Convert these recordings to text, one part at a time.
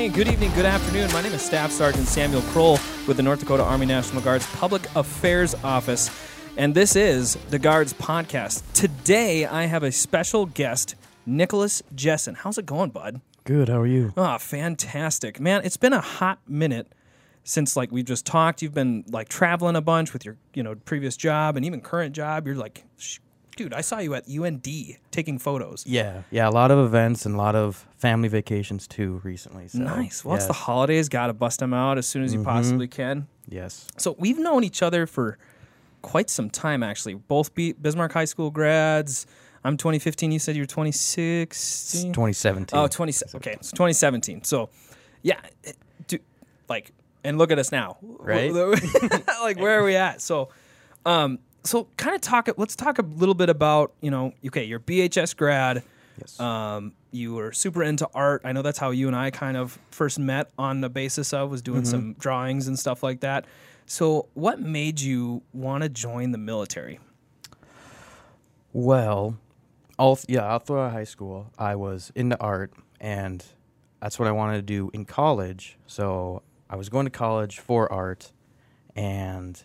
morning, good evening, good afternoon. My name is Staff Sergeant Samuel Kroll with the North Dakota Army National Guard's Public Affairs Office, and this is the Guards Podcast. Today, I have a special guest, Nicholas Jessen. How's it going, bud? Good, how are you? Oh, fantastic. Man, it's been a hot minute since, we've just talked. You've been, traveling a bunch with your, previous job and even current job. You're like, dude, I saw you at UND taking photos. Yeah, a lot of events and a lot of family vacations, too, recently. So, nice. Well, it's the holidays. Got to bust them out as soon as you possibly can. Yes. So we've known each other for quite some time, actually. Both Bismarck High School grads. I'm 2015. You said you were 2016? 2017. Oh, 2017. Okay, so 2017. So, yeah, and look at us now. Right? Where are we at? So, let's talk a little bit about, you're BHS grad. Yes. You were super into art. I know that's how you and I kind of first met on the basis of was doing some drawings and stuff like that. So what made you want to join the military? Well, all throughout high school, I was into art, and that's what I wanted to do in college. So I was going to college for art, and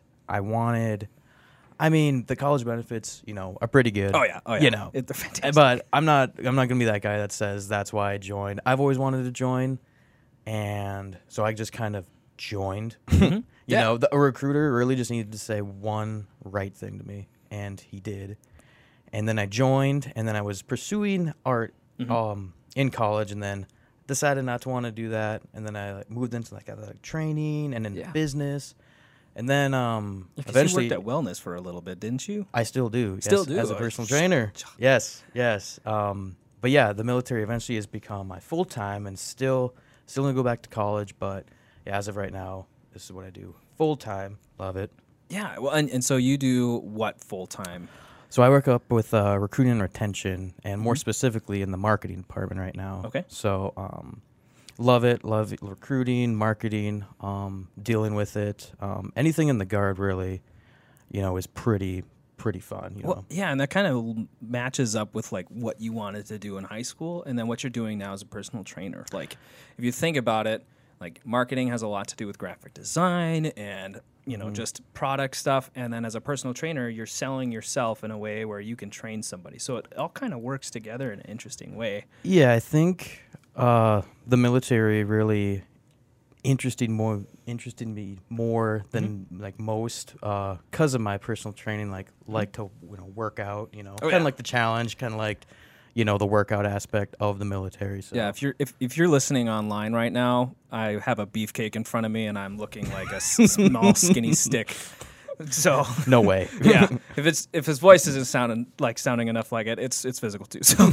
the college benefits, are pretty good. Oh yeah. They're fantastic. But I'm not gonna be that guy that says that's why I joined. I've always wanted to join, and so I just kind of joined. A recruiter really just needed to say one right thing to me, and he did. And then I joined, and then I was pursuing art in college, and then decided not to want to do that, and then I moved into athletic training and then business. And then eventually you worked at wellness for a little bit, didn't you? I still do. Still do as a personal trainer. Yes. But yeah, the military eventually has become my full time, and still gonna go back to college. But yeah, as of right now, this is what I do full time. Love it. Yeah. Well, and so you do what full time? So I work up with recruiting and retention, and more specifically in the marketing department right now. Okay. So love it, recruiting, marketing, dealing with it. Anything in the Guard really, is pretty fun. Well, yeah, and that kind of matches up with what you wanted to do in high school, and then what you're doing now as a personal trainer. If you think about it, marketing has a lot to do with graphic design and just product stuff, and then as a personal trainer, you're selling yourself in a way where you can train somebody. So it all kind of works together in an interesting way. Yeah, I think the military really interested me more than most because of my personal training. Like to work out. The challenge, kind of the workout aspect of the military. So. Yeah, if you're listening online right now, I have a beefcake in front of me, and I'm looking like a small skinny stick. So no way. Yeah, if his voice isn't sounding enough like it, it's physical too. So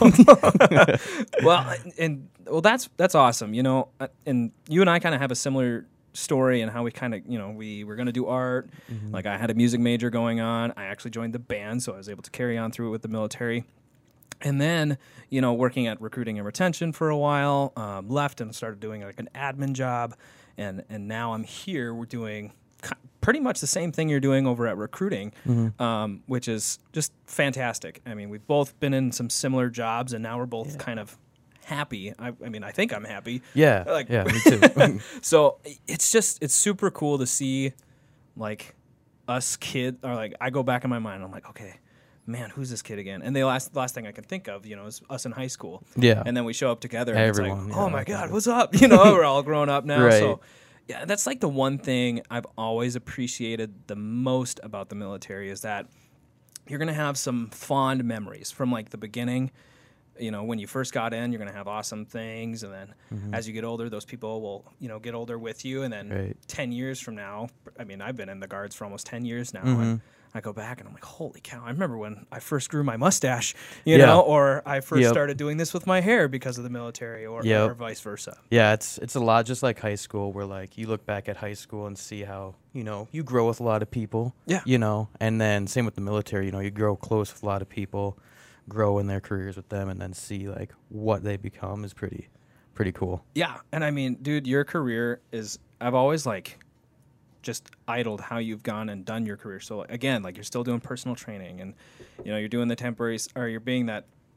that's awesome. And you and I kind of have a similar story and how we kind of we were going to do art. I had a music major going on. I actually joined the band, so I was able to carry on through it with the military. And then, working at recruiting and retention for a while, left and started doing an admin job. And now I'm here. We're doing pretty much the same thing you're doing over at recruiting, which is just fantastic. I mean, we've both been in some similar jobs, and now we're both kind of happy. I think I'm happy. Yeah, me too. So it's super cool to see, us kids, or I go back in my mind, I'm like, okay, man, who's this kid again? And the last thing I can think of, is us in high school. Yeah. And then we show up together, and Everyone, it's oh my God, what's up? We're all grown up now. Right. So, yeah, that's the one thing I've always appreciated the most about the military is that you're going to have some fond memories from the beginning. When you first got in, you're going to have awesome things. And then as you get older, those people will, get older with you. And then 10 years from now, I've been in the Guards for almost 10 years now. And I go back and I'm like, holy cow, I remember when I first grew my mustache, or I first started doing this with my hair because of the military or vice versa. Yeah, it's a lot just like high school where you look back at high school and see how, you grow with a lot of people. Yeah. And then same with the military, you grow close with a lot of people, grow in their careers with them, and then see what they become is pretty cool. Yeah. And dude, your career is, I've always just idled how you've gone and done your career. So again, you're still doing personal training, and you're doing the temporary, or you're being that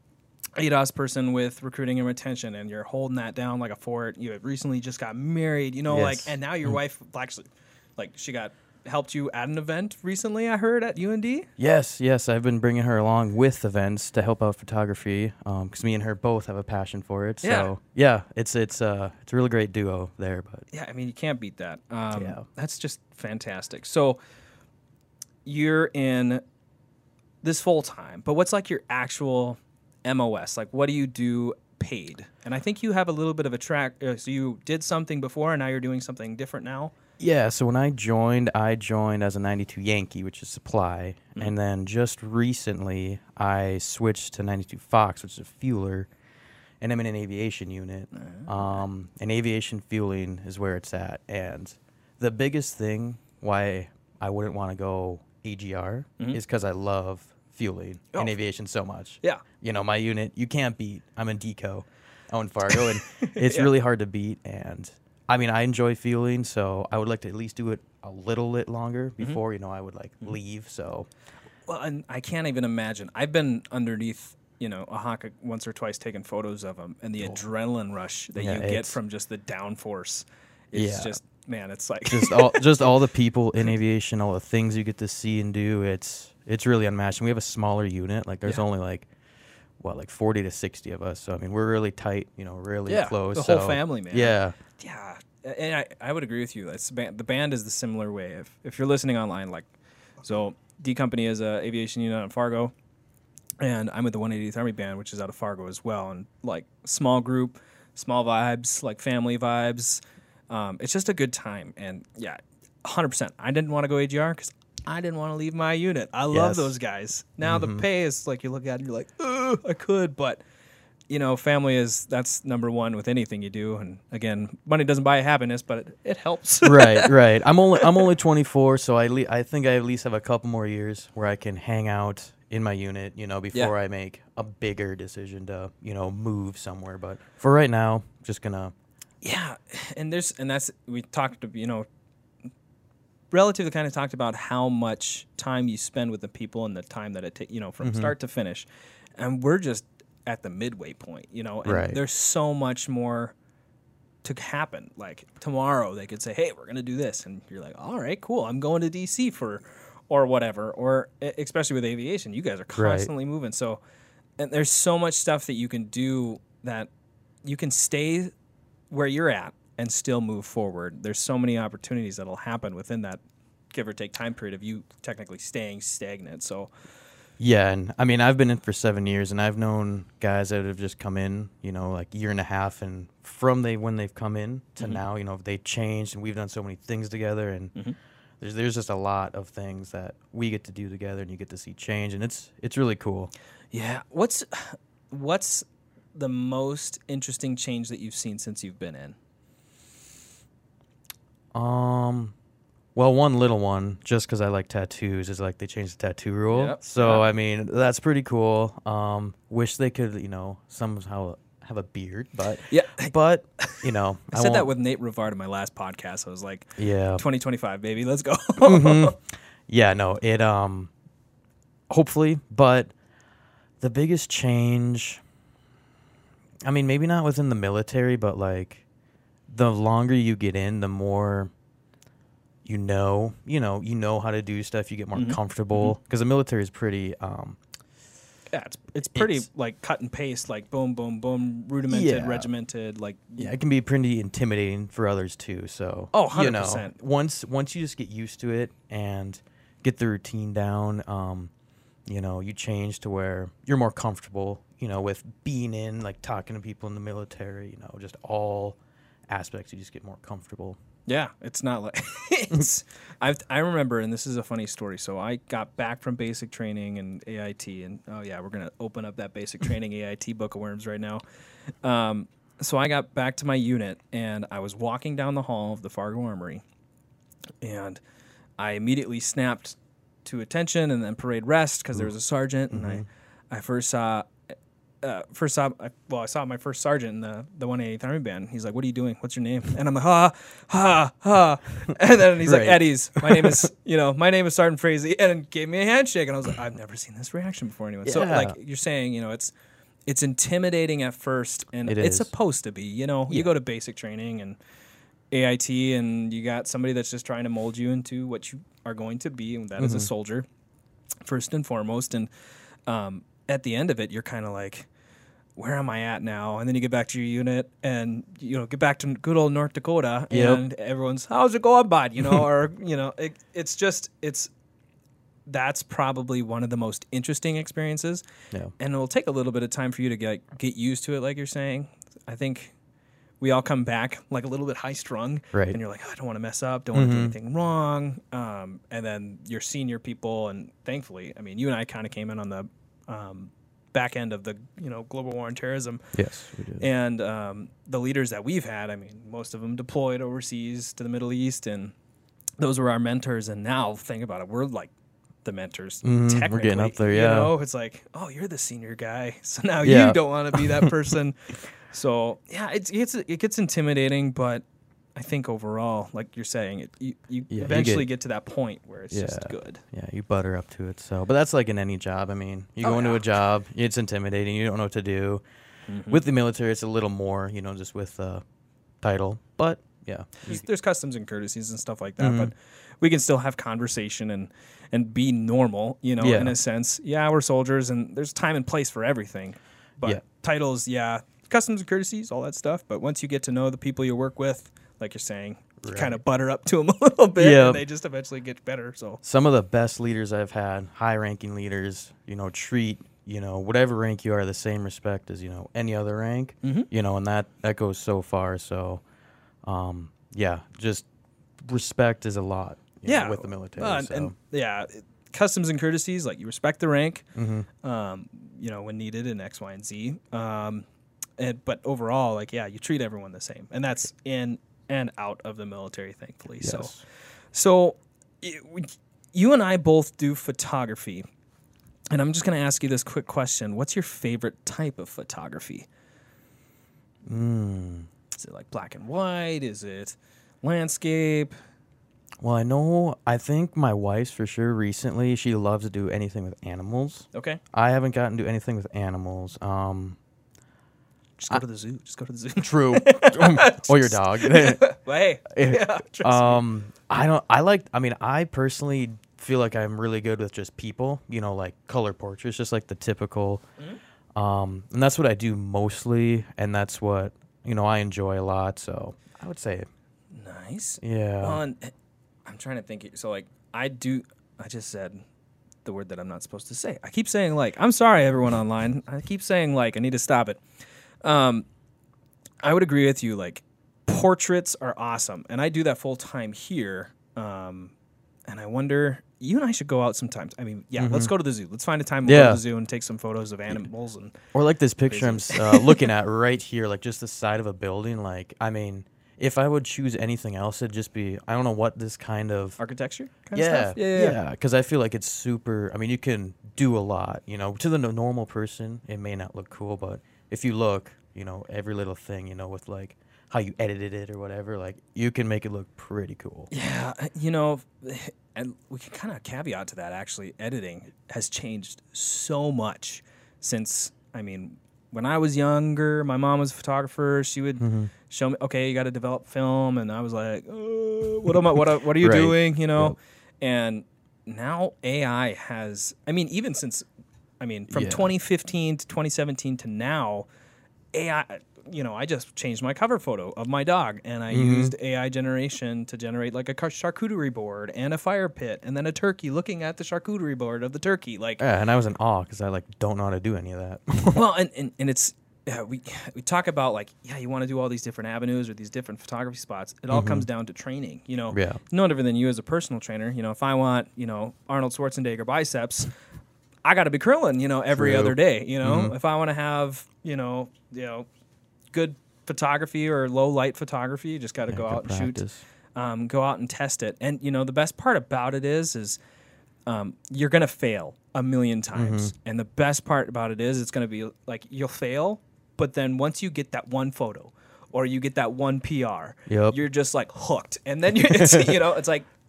ADOS person with recruiting and retention, and you're holding that down like a fort. You had recently just got married, you know, Yes. like, and now your wife actually, like, she helped you at an event recently, I heard, at UND. Yes, I've been bringing her along with events to help out photography because me and her both have a passion for it. So yeah, it's a really great duo there. But Yeah, I mean, you can't beat that. Yeah. That's just fantastic. So you're in this full time, but what's like your actual MOS? Like, what do you do paid? And I think you have a little bit of a track. So you did something before, and now you're doing something different now. yeah, so when I joined as a 92 Yankee, which is supply, and then just recently I switched to 92 Fox, which is a fueler, and I'm in an aviation unit. And aviation fueling is where it's at. And the biggest thing why I wouldn't want to go AGR is because I love fueling in aviation so much. Yeah. You know, my unit, you can't beat. I'm in DECO out in Fargo, and it's really hard to beat. And I mean, I enjoy fueling, so I would like to at least do it a little bit longer before, you know, I would like leave. So, Well, and I can't even imagine. I've been underneath, you know, a hawk once or twice taking photos of them, and the adrenaline rush that Yeah, you get it's- from just the downforce is Yeah. just, man, it's like just all the people in aviation, all the things you get to see and do, it's really unmatched. And we have a smaller unit. Like there's only like 40 to 60 of us. So I mean, we're really tight, you know, really close. the whole family, man. Yeah. Yeah, and I would agree with you. It's the band is the similar way. If you're listening online, like, so D Company is a aviation unit out of Fargo, and I'm with the 180th Army Band, which is out of Fargo as well. And like small group, small vibes, like family vibes. It's just a good time. And yeah, 100%. I didn't want to go AGR because I didn't want to leave my unit. I love Yes. those guys. Now the pay is like, you look at it and you're like, ugh, I could, but you know, family that's number one with anything you do. And again, money doesn't buy happiness, but it helps. right. I'm only 24, so I think I at least have a couple more years where I can hang out in my unit, you know, before I make a bigger decision to, you know, move somewhere. But for right now, just gonna. Yeah, and that's we talked, you know, relatively kind of talked about how much time you spend with the people and the time that it takes, you know, from start to finish, and we're just at the midway point, you know, and Right. there's so much more to happen. Like tomorrow, they could say, "Hey, we're gonna do this," and you're like, "All right, cool. I'm going to DC or whatever." Or especially with aviation, you guys are constantly moving, so and there's so much stuff that you can do that you can stay where you're at and still move forward. There's so many opportunities that'll happen within that give or take time period of you technically staying stagnant. So Yeah, and I mean, I've been in for 7 years, and I've known guys that have just come in, you know, like year and a half, and from when they've come in to now, you know, they changed, and we've done so many things together, and there's just a lot of things that we get to do together, and you get to see change, and it's really cool. yeah, what's the most interesting change that you've seen since you've been in? Well, one little one, just because I like tattoos, is like they changed the tattoo rule. Yep. So, I mean, that's pretty cool. Wish they could, you know, somehow have a beard, but Yeah. but you know, I said that with Nate Rivard in my last podcast. I was like, yeah, 2025, baby, let's go. yeah, no, it hopefully, but the biggest change, I mean, maybe not within the military, but like the longer you get in, the more you know how to do stuff. You get more comfortable because the military is pretty. Yeah, it's pretty like cut and paste, like boom, boom, boom, rudimented, Yeah. regimented, like Yeah, it can be pretty intimidating for others too. So, Oh, you know, 100%. once you just get used to it and get the routine down, you know, you change to where you're more comfortable, you know, with being in, like talking to people in the military, you know, just all aspects. You just get more comfortable. yeah, it's not like I remember, and this is a funny story. So I got back from basic training and AIT, and oh yeah, we're gonna open up that basic training AIT book of worms right now. So I got back to my unit, and I was walking down the hall of the Fargo Armory, and I immediately snapped to attention and then parade rest because there was a sergeant, and I saw my first sergeant in the 180th Army Band. He's like, "What are you doing? What's your name?" And I'm like, "Ha." And then he's like, Right. "Eddie's. My name is Sergeant Frazee," and gave me a handshake. And I was like, "I've never seen this reaction before anyone." So Yeah. like you're saying, you know, it's intimidating at first, and It it's is. supposed to be. You know, you Yeah. go to basic training and AIT, and you got somebody that's just trying to mold you into what you are going to be, and that is a soldier, first and foremost. And at the end of it, you're kind of like, where am I at now? And then you get back to your unit, and get back to good old North Dakota, Yep. and everyone's, how's it going, bud? Or that's probably one of the most interesting experiences. Yeah. And it'll take a little bit of time for you to get used to it, like you're saying. I think we all come back like a little bit high strung, Right. and you're like, I don't want to mess up, don't want to do anything wrong. And then your senior people, and thankfully, I mean, you and I kind of came in on the back end of the global war on terrorism. Yes, we do. And the leaders that we've had, I mean, most of them deployed overseas to the Middle East, and those were our mentors. And now, think about it, we're like the mentors. Technically, we're getting up there, yeah. It's like, oh, you're the senior guy, so now Yeah. you don't want to be that person. So yeah, it gets intimidating, but I think overall, like you're saying, you you eventually get- get to that point where it's just good. Yeah, you butter up to it. So, but that's like in any job. I mean, you Oh, go into yeah. a job, it's intimidating. You don't know what to do. With the military, it's a little more, just with the title. But yeah, There's customs and courtesies and stuff like that, but we can still have conversation and be normal, Yeah. in a sense. Yeah, we're soldiers, and there's time and place for everything. But Yeah. titles, customs and courtesies, all that stuff. But once you get to know the people you work with, like you're saying, you kind of butter up to them a little bit, Yep. and they just eventually get better. So some of the best leaders I've had, high-ranking leaders, treat whatever rank you are the same respect as any other rank. And that goes so far. So, just respect is a lot. With the military. Customs and courtesies, like you respect the rank, Mm-hmm. when needed in X, Y, and Z. But overall, you treat everyone the same, and that's in and out of the military, thankfully. Yes. So you and I both do photography, and I'm just going to ask you this quick question: what's your favorite type of photography? Is it like black and white? Is it landscape? Well, I think my wife's for sure recently, she loves to do anything with animals. Okay, I haven't gotten to do anything with animals. just go to the zoo. Just go to the zoo. True. Or your dog. Well, hey, I personally feel like I'm really good with just people, like color portraits, just like the typical. And that's what I do mostly, and that's what, I enjoy a lot. So I would say, nice. yeah. Well, and I'm trying to think. So, I just said the word that I'm not supposed to say. I keep saying I'm sorry, everyone online. I keep saying I need to stop it. I would agree with you. Portraits are awesome, and I do that full time here. And I wonder, you and I should go out sometimes. I mean, let's go to the zoo. Let's find a time to go to the zoo and take some photos of animals. And Or like this picture I'm looking at right here, like just the side of a building. If I would choose anything else, it'd just be, I don't know what this kind of architecture kind of stuff. Yeah. Because I feel like it's super. I mean, you can do a lot. To the normal person, it may not look cool, but if you look, every little thing, with how you edited it or whatever, you can make it look pretty cool. Yeah, and we can kind of caveat to that. Actually, editing has changed so much since. I mean, when I was younger, my mom was a photographer. She would show me, okay, you got to develop film, and I was like, what are you Right. doing? Yep. And now AI has. I mean, even since, from Yeah. 2015 to 2017 to now, AI. I just changed my cover photo of my dog, and I used AI generation to generate a charcuterie board and a fire pit, and then a turkey looking at the charcuterie board of the turkey. Yeah, and I was in awe because I don't know how to do any of that. Well, and it's we talk about you want to do all these different avenues or these different photography spots. It all comes down to training. Yeah. No different than you as a personal trainer. If I want Arnold Schwarzenegger biceps, I got to be curling every True. other day. If I want to have good photography or low light photography, you just got to go out and shoot, go out and test it. And the best part about it is you're gonna fail a million times, and the best part about it is it's gonna be you'll fail, but then once you get that one photo or you get that one PR, Yep. you're just hooked, and then it's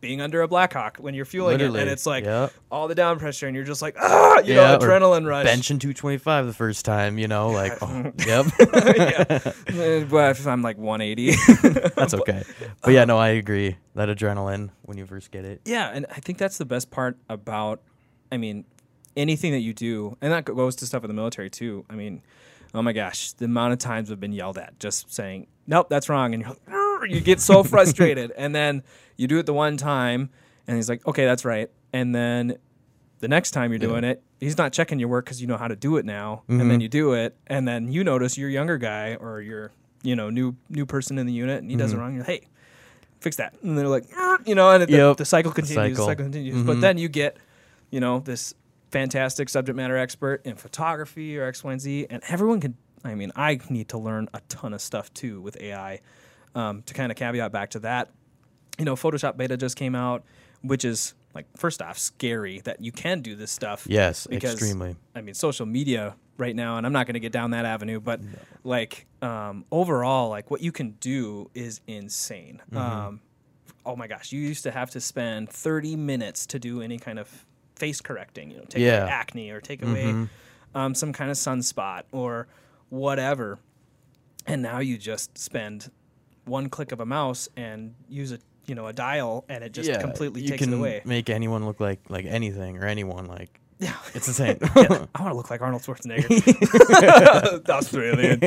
being under a Blackhawk when you're fueling Literally, it, and it's like yeah. all the down pressure, and you're just like, you know, or adrenaline rush. benching 225 the first time, you know, like, yep. But if I'm like 180. That's okay. But yeah, no, I agree. That adrenaline when you first get it. Yeah, and I think that's the best part about, I mean, anything that you do, and that goes to stuff in the military too. I mean, oh my gosh, the amount of times I've been yelled at just saying, nope, that's wrong. And you're like, you get so frustrated. And then you do it the one time, and he's like, okay, that's right. And then the next time you're doing it, he's not checking your work because you know how to do it now. And then you do it, and then you notice your younger guy or your, you know, new person in the unit, and he does it wrong. You're like, hey, fix that. And they're like, you know, and the cycle continues. The cycle continues. But then you get, you know, this fantastic subject matter expert in photography or X, Y, and Z, and everyone can. I mean, I need to learn a ton of stuff too with AI. To kind of caveat back to that, you know, Photoshop beta just came out, which is like, first off, scary that you can do this stuff. Yes, because, extremely. I mean, social media right now, and I'm not going to get down that avenue, but like overall, like what you can do is insane. Oh my gosh, you used to have to spend 30 minutes to do any kind of face correcting, you know, take away acne or take away some kind of sunspot or whatever. And now you just spend one click of a mouse and use a dial, and it just completely takes it away. You can make anyone look like anything or anyone, like, it's insane. I want to look like Arnold Schwarzenegger. Australian.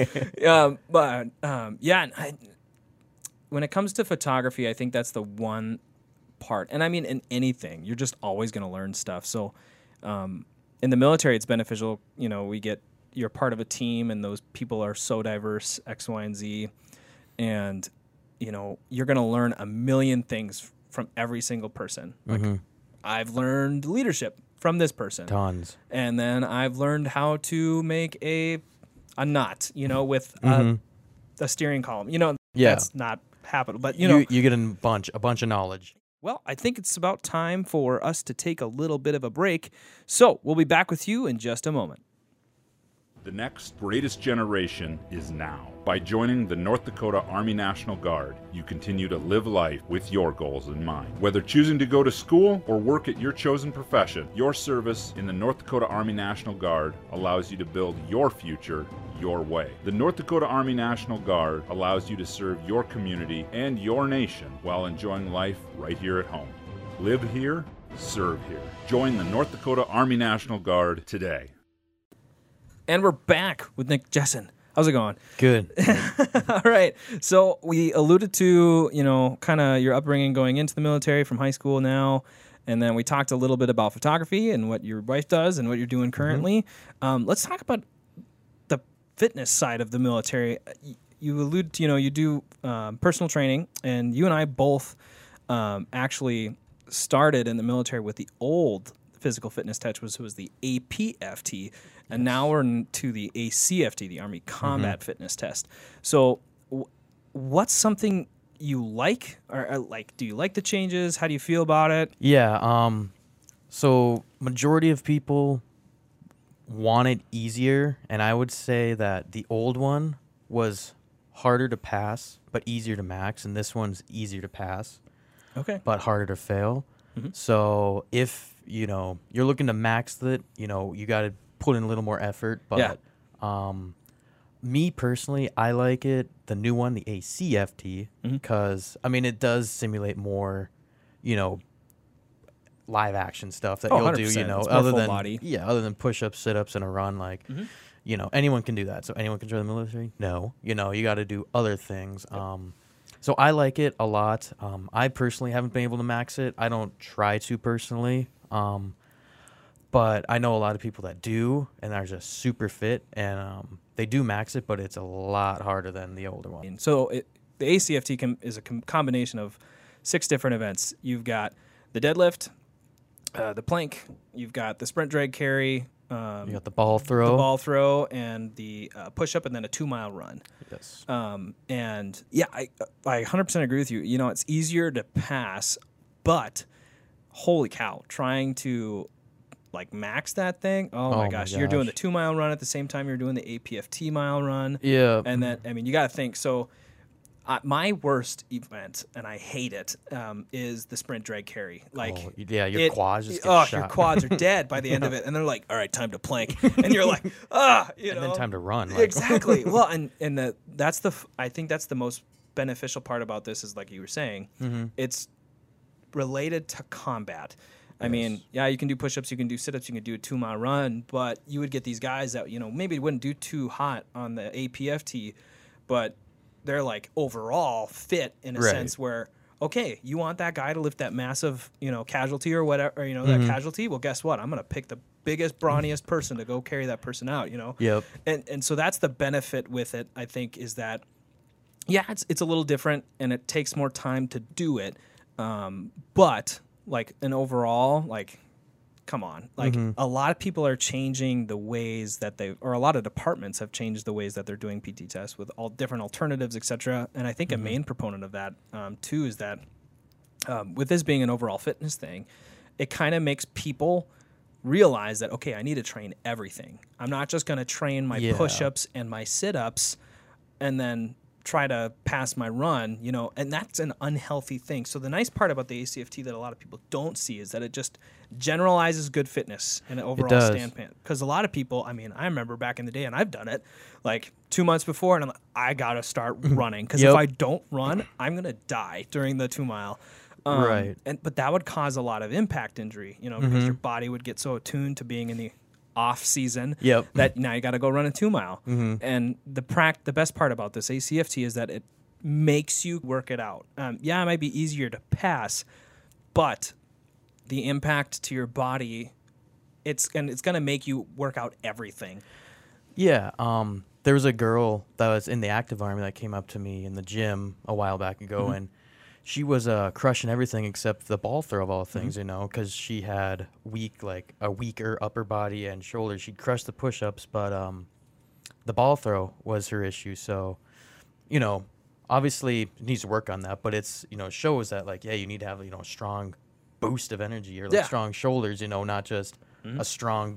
When it comes to photography, I think that's the one part. And I mean, in anything, you're just always going to learn stuff. So in the military, it's beneficial. You know, you're part of a team, and those people are so diverse, X, Y, and Z. And, you know, you're going to learn a million things from every single person. Like, I've learned leadership from this person. Tons. And then I've learned how to make a knot, you know, with a steering column. You know, that's not happening. But, you know. You get a bunch of knowledge. Well, I think it's about time for us to take a little bit of a break. So we'll be back with you in just a moment. The next greatest generation is now. By joining the North Dakota Army National Guard, you continue to live life with your goals in mind. Whether choosing to go to school or work at your chosen profession, your service in the North Dakota Army National Guard allows you to build your future your way. The North Dakota Army National Guard allows you to serve your community and your nation while enjoying life right here at home. Live here, serve here. Join the North Dakota Army National Guard today. And we're back with Nick Jessen. How's it going? Good. All right. So we alluded to, you know, kind of your upbringing going into the military from high school now. And then we talked a little bit about photography and what your wife does and what you're doing currently. Let's talk about the fitness side of the military. You allude to, you know, you do personal training, and you and I both actually started in the military with the old physical fitness test, which was the APFT, and now we're to the ACFT, the Army Combat Fitness Test. So what's something you like, or like, do you like the changes? How do you feel about it? Yeah, so majority of people want it easier, and I would say that the old one was harder to pass, but easier to max, and this one's easier to pass, but harder to fail. So if, you know, you're looking to max it, you know, you got to put in a little more effort. But me personally, I like it, the new one, the ACFT, because, I mean, it does simulate more, you know, live action stuff that you'll do, you know, other than body. Other than push-ups, sit-ups, and a run. Like, you know, anyone can do that. So anyone can join the military? No. You know, you got to do other things. So I like it a lot. I personally haven't been able to max it. I don't try to personally. But I know a lot of people that do, and they're just super fit, and they do max it, but it's a lot harder than the older one. So the ACFT is a combination of 6 different events. You've got the deadlift, the plank, you've got the sprint drag carry, you got the ball throw, and the push-up, and then a 2-mile run. Yes. And yeah, I 100% agree with you. You know, it's easier to pass, but holy cow, trying to like max that thing. Oh my gosh. You're doing the 2-mile run at the same time you're doing the APFT mile run. Yeah. And then, I mean, you got to think. So My worst event, and I hate it, is the sprint drag carry. Like, your quads just get shot. Your quads are dead by the end of it, and they're like, "All right, time to plank," and you're like, "Ah," and then time to run. Like. Exactly. Well, I think that's the most beneficial part about this is like you were saying, it's related to combat. I mean, yeah, you can do push-ups, you can do sit-ups, you can do a 2-mile run, but you would get these guys that maybe wouldn't do too hot on the APFT, but they're like overall fit in a sense where, okay, you want that guy to lift that massive, casualty or whatever, or, that casualty. Well, guess what? I'm going to pick the biggest, brawniest person to go carry that person out, Yep. And so that's the benefit with it, I think, is that, yeah, it's a little different and it takes more time to do it. But like an overall, like, come on, like a lot of people are changing the ways that or a lot of departments have changed the ways that they're doing PT tests with all different alternatives, etc. And I think a main proponent of that too is that with this being an overall fitness thing, it kind of makes people realize that, okay, I need to train everything. I'm not just going to train my push-ups and my sit-ups and then try to pass my run, and that's an unhealthy thing. So the nice part about the ACFT that a lot of people don't see is that it just generalizes good fitness in an overall standpoint. Because a lot of people, I mean, I remember back in the day, and I've done it, like 2 months before, and I'm like, I got to start running. Because if I don't run, I'm going to die during the 2-mile. Right. But that would cause a lot of impact injury, because your body would get so attuned to being in the off season that now you got to go run a 2-mile. And the best part about this ACFT is that it makes you work it out. It might be easier to pass, but the impact to your body, it's going to make you work out everything. Yeah. There was a girl that was in the active army that came up to me in the gym a while back ago, and she was crushing everything except the ball throw of all things, because she had a weaker upper body and shoulders. She'd crush the push-ups, but the ball throw was her issue. So, obviously it needs to work on that, but it's, shows that you need to have, a strong boost of energy or strong shoulders, not just a strong,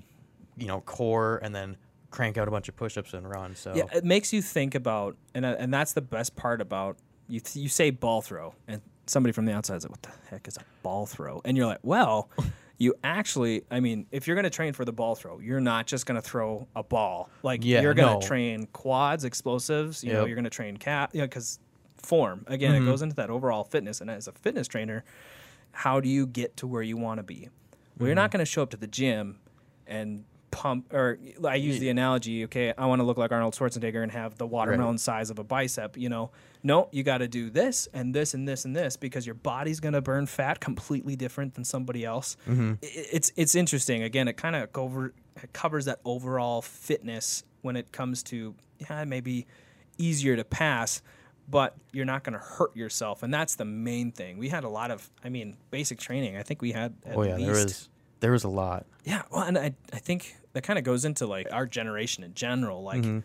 core and then crank out a bunch of push-ups and run. So yeah, it makes you think about, and that's the best part about. You say ball throw, and somebody from the outside is like, what the heck is a ball throw? And you're like, well, you actually, I mean, if you're going to train for the ball throw, you're not just going to throw a ball. Like, you're going to train quads, explosives, you're going to train because form. Again, it goes into that overall fitness. And as a fitness trainer, how do you get to where you want to be? Well, you're not going to show up to the gym and pump, or I use the analogy, okay, I want to look like Arnold Schwarzenegger and have the watermelon size of a bicep, No, you got to do this and this and this and this because your body's going to burn fat completely different than somebody else. It's interesting. Again, it kind of covers that overall fitness when it comes to, it may be easier to pass, but you're not going to hurt yourself. And that's the main thing. We had a lot of, basic training. I think we had at least... There was a lot. Yeah, well, and I think that kind of goes into like our generation in general. Like, okay,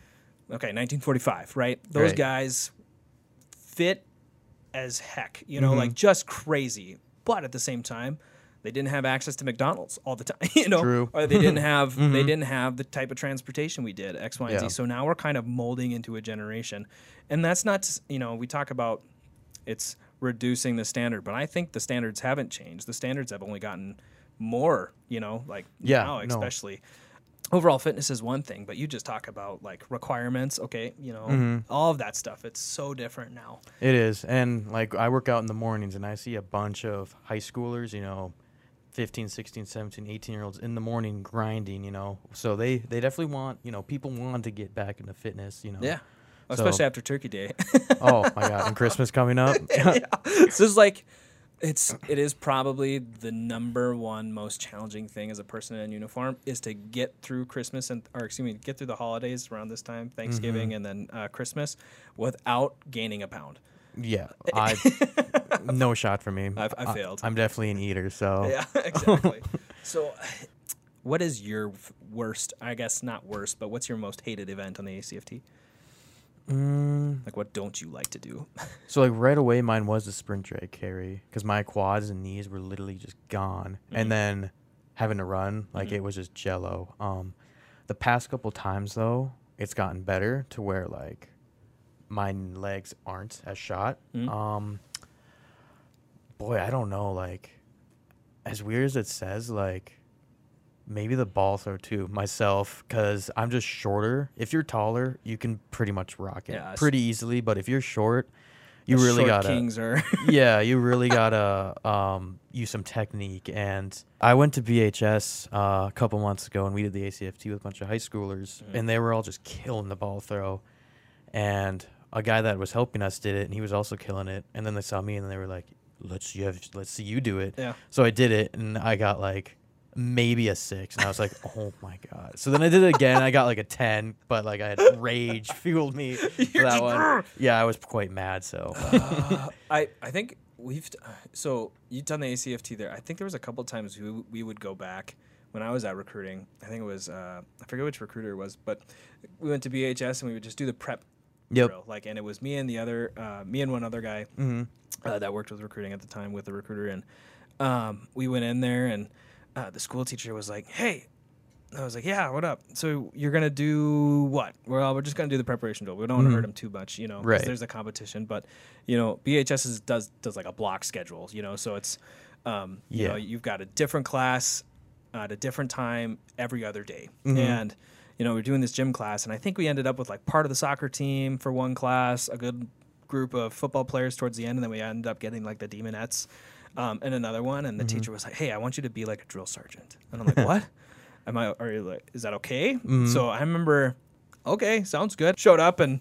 1945, right? Those guys fit as heck, like just crazy. But at the same time, they didn't have access to McDonald's all the time, True. Or they didn't have they didn't have the type of transportation we did, X, Y, and Z. So now we're kind of molding into a generation, and that's not we talk about it's reducing the standard, but I think the standards haven't changed. The standards have only gotten more, now especially. Overall fitness is one thing, but you just talk about like requirements, okay, all of that stuff. It's so different now. It is. And like I work out in the mornings and I see a bunch of high schoolers, 15, 16, 17, 18-year-olds in the morning grinding, So they definitely want, people want to get back into fitness, Yeah. Especially after Turkey Day. Oh my God. And Christmas coming up. So it's like it is probably the number one most challenging thing as a person in uniform is to get through Christmas get through the holidays around this time, Thanksgiving and then Christmas without gaining a pound. Yeah, no shot for me. I failed. I'm definitely an eater, so. Yeah, exactly. So what is your worst, I guess not worst, but what's your most hated event on the ACFT? Like, what don't you like to do? So, like, right away, mine was the sprint drag carry because my quads and knees were literally just gone. And then having to run, like, it was just jello. The past couple times, though, it's gotten better to where, like, my legs aren't as shot. Mm-hmm. Boy, I don't know. Like, as weird as it says, like, maybe the ball throw too, myself, because I'm just shorter. If you're taller, you can pretty much rock it pretty easily. But if you're short, you really short gotta. kings are. Yeah, you really gotta use some technique. And I went to BHS a couple months ago, and we did the ACFT with a bunch of high schoolers, and they were all just killing the ball throw. And a guy that was helping us did it, and he was also killing it. And then they saw me, and they were like, let's see you do it. Yeah. So I did it, and I got like maybe a 6, and I was like, oh my god. So then I did it again. I got like a 10, but like I had rage fueled me for that one. Yeah, I was quite mad. So I think so you've done the ACFT there. I think there was a couple times we would go back when I was at recruiting. I think it was I forget which recruiter it was, but we went to BHS and we would just do the prep drill. Like, and it was me and one other guy that worked with recruiting at the time with the recruiter, and we went in there, and the school teacher was like, "Hey," I was like, "Yeah, what up? So you're gonna do what?" Well, we're just gonna do the preparation drill. We don't want to hurt him too much, 'cause there's a competition. But BHS does like a block schedule, so it's you've got a different class at a different time every other day, and we're doing this gym class, and I think we ended up with like part of the soccer team for one class, a good group of football players towards the end, and then we ended up getting like the Demonettes and another one, and the teacher was like, "Hey, I want you to be like a drill sergeant," and I'm like, "What? Are you like, is that okay?" So I remember, okay, sounds good. Showed up, and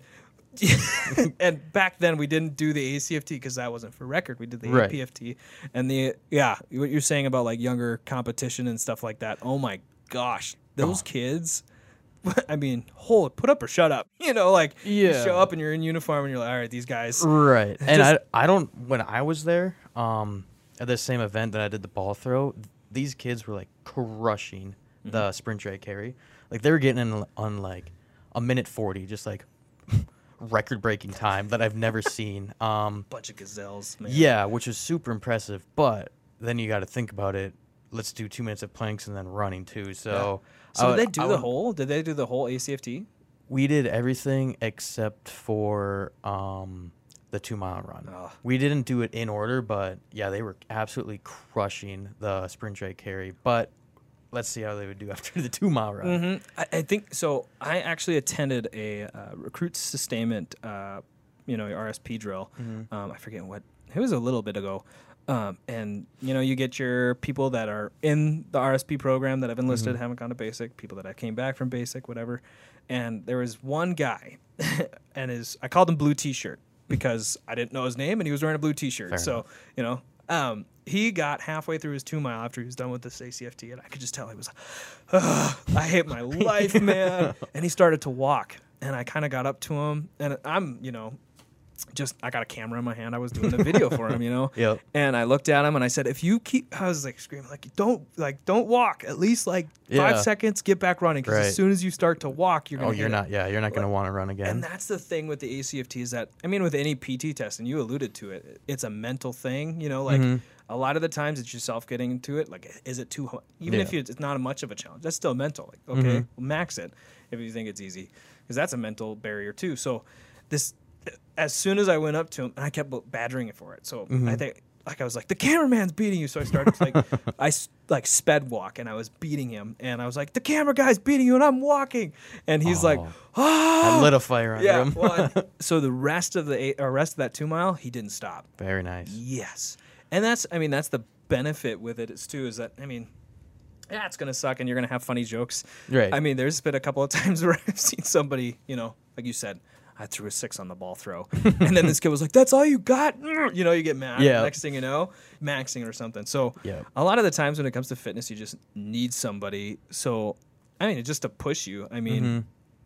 and back then we didn't do the ACFT because that wasn't for record. We did the APFT, and what you're saying about like younger competition and stuff like that. Oh my gosh, those kids. I mean, put up or shut up. You show up and you're in uniform and you're like, all right, these guys. Right. And I don't, when I was there at the same event that I did the ball throw, these kids were like crushing the sprint dry carry. Like they were getting in on like a minute 40, just like record breaking time that I've never seen. Bunch of gazelles, man. Yeah, which was super impressive. But then you got to think about it. Let's do 2 minutes of planks and then running too. So. So did they do the whole ACFT? We did everything except for the 2 mile run. Oh. We didn't do it in order, but yeah, they were absolutely crushing the sprint dry carry. But let's see how they would do after the 2 mile run. I think so. I actually attended a recruit sustainment, RSP drill. I forget what it was, a little bit ago. And you get your people that are in the RSP program that have enlisted, haven't gone to basic, people that came back from basic, whatever. And there was one guy, and I called him Blue T-shirt because I didn't know his name, and he was wearing a blue T-shirt. So he got halfway through his 2 mile after he was done with this ACFT, and I could just tell he was like, I hate my life, man. And he started to walk, and I kind of got up to him, and I'm I got a camera in my hand. I was doing a video for him, Yep. And I looked at him and I said, I was like screaming, don't walk. At least 5 seconds, get back running. Because as soon as you start to walk, you're going to you're not going to want to run again. And that's the thing with the ACFT is that, with any PT test, and you alluded to it, it's a mental thing, a lot of the times it's yourself getting into it. Like, is it too hard? Even if it's not much of a challenge, that's still mental. Like, okay, well, max it if you think it's easy. Because that's a mental barrier too. So as soon as I went up to him, and I kept badgering it for it. So I think, I was like, the cameraman's beating you. So I started to sped walk, and I was beating him. And I was like, the camera guy's beating you, and I'm walking. And he's like, I lit a fire under him. Well, so the rest of that 2 mile, he didn't stop. Very nice. Yes. And that's the benefit with it is that, it's going to suck, and you're going to have funny jokes. Right. There's been a couple of times where I've seen somebody, like you said, I threw a 6 on the ball throw. And then this kid was like, that's all you got? You get mad. Yeah. Next thing you know, maxing or something. So a lot of the times when it comes to fitness, you just need somebody. So, just to push you. And